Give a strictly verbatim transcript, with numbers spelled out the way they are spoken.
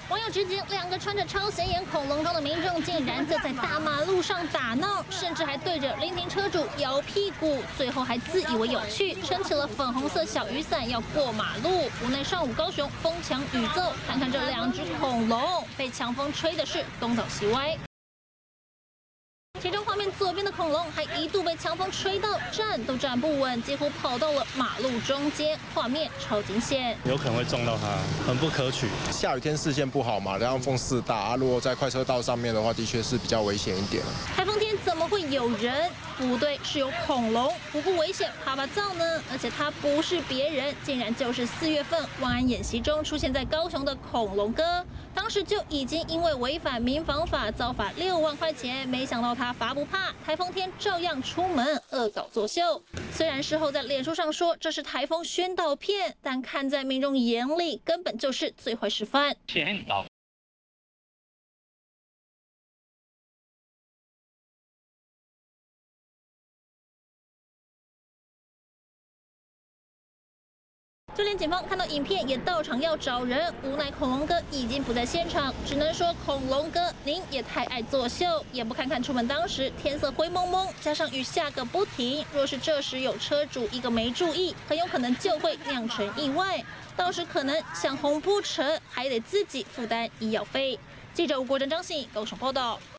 网友直言，两个穿着超显眼恐龙装的民众竟然就在大马路上打闹，甚至还对着临停车主摇屁股，最后还自以为有趣，撑起了粉红色小雨伞要过马路。无奈上午高雄风强雨骤，看看这两只恐龙被强风吹的是东倒西歪。 其中画面左边的恐龙还一度被强风吹到站都站不稳，几乎跑到了马路中间，画面超惊险， 有可能会撞到它，很不可取。 下雨天视线不好嘛，加上风势大，啊、如果在快车道上面的话，的确是比较危险一点。 台风天怎么会有人？不对，是有恐龙，不顾危险趴趴造呢？而且它不是别人，竟然就是四月份万安演习中出现在高雄的恐龙哥，当时就已经因为违反民防法遭罚六万块钱，没想到他 罚不怕，台风天照样出门恶搞作秀。虽然事后在脸书上说这是台风宣导片，但看在民众眼里，根本就是最坏示范。 宣导。 就连警方看到影片也到场要找人，无奈恐龙哥已经不在现场，只能说恐龙哥您也太爱作秀，也不看看出门当时天色灰蒙蒙，加上雨下个不停，若是这时有车主一个没注意，很有可能就会酿成意外，到时可能想红不成，还得自己负担医药费。记者吴国珍、张信高雄报道。